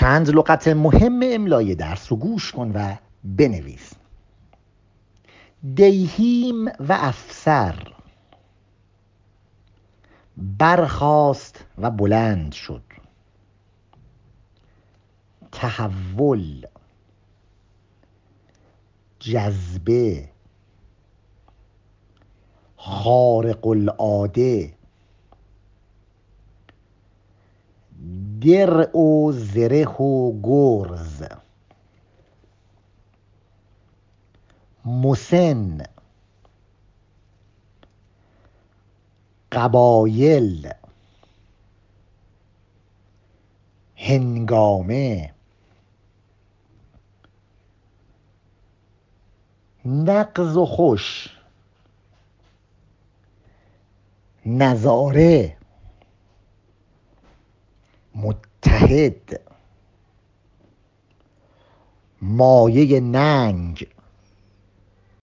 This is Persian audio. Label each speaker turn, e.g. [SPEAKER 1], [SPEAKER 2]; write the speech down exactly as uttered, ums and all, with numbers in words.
[SPEAKER 1] چند لغت مهم املای درس رو گوش کن و بنویس. دیهیم و افسر، برخاست و بلند شد. تحول، جذبه، خارق العاده، درع و زره و گرز، مسن، قبایل، هنگامه، نغز و خوش، نظاره، متحد، مایه ننگ،